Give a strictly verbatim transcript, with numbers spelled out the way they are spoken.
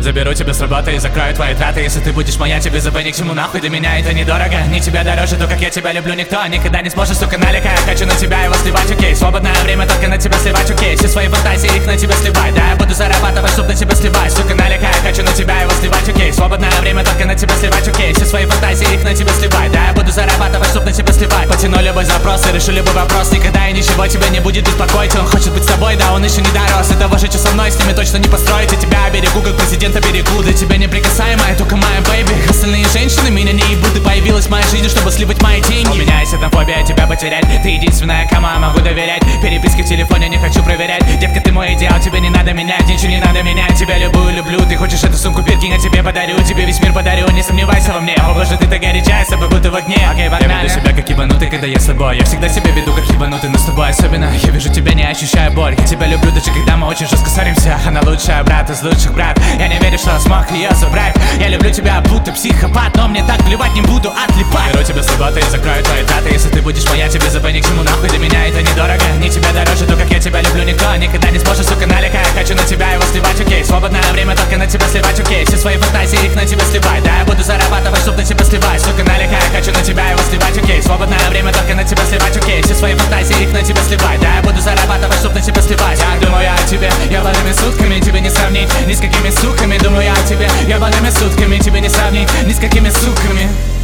Заберу тебя с работы и закрою твои траты. Если ты будешь моя, тебе ЗП ни к чему нахуй. Для меня это недорого, не тебя дороже. То, как я тебя люблю, никто никогда не сможет, сука, наликать. Хочу на тебя его сливать, окей. Свободное время только на тебя сливать, окей. Все свои фантазии их на тебя сливать. Да, я буду зарабатывать, чтоб на тебя сливать, сука, наликай. Хочу на тебя его сливать, окей. Свободное время только на тебя сливать, окей. Все свои фантазии их на тебя сливать. Да, я буду зарабатывать, чтоб на тебя сливать. Потяну любой запрос и решу любой вопрос. Никогда и ничего тебя не будет беспокоить. Он хочет быть с тобой, да, он еще не дорос. И того же, что со мной, с ними точно не построить. И тебя берегу, как президента берегу. Для тебя неприкасаемая, только моя бэйби. Остальные женщины меня не ебут. И появилась в моей жизни, чтобы сливать мои деньги. У меня есть эта фобия тебя потерять. Ты единственная, кому я могу доверять. Переписки в телефоне не хочу проверять. Детка, ты мой идеал, тебе не надо менять. Ничего не надо менять, тебя любую люблю. Ты хочешь эту сумку, Биркин, я тебе подарю. Тебе весь мир подарю, не сомневайся во мне. О боже, ты так горячая, с тобой будто в огне. Окей, погнали. Я веду себя как ебанутый, когда я с тобой. Я всегда себя веду как ебанутый, но с тобой особенно. Я вижу тебя, не ощущаю боль. Я тебя люблю, даже когда мы очень жестко ссоримся. Она лучшая, брат, из лучших, брат. Я не верю, что смог ее забрать. Я люблю тебя, будто психопат, но мне так плевать, не буду отлипать. Беру тебя с работы и закрою твои траты. Если ты будешь моя, тебе ЗП ни к чему нахуй. Для меня это недорого, не тебя дороже. То, как я тебя люблю, никто никогда не сможет, сука, наликай. Хочу на тебя его сливать, окей. Свободное время только на тебя сливать, окей. Все свои фантазии их на тебя сливать. Да, я буду зарабатывать, чтоб на тебя сливать, сука, наликай. Хочу на тебя его сливать, окей. Свободное время только на тебя сливать, окей. Все свои фантазии их на тебя сливать. Да, я буду зарабатывать, чтоб на тебя сливать. Я думаю я о тебе, ебаными сутками. Тебе не сравнить ни с какими суками. Думаю я о тебе, ебаными сутками. Тебе не сравнить ни с какими суками.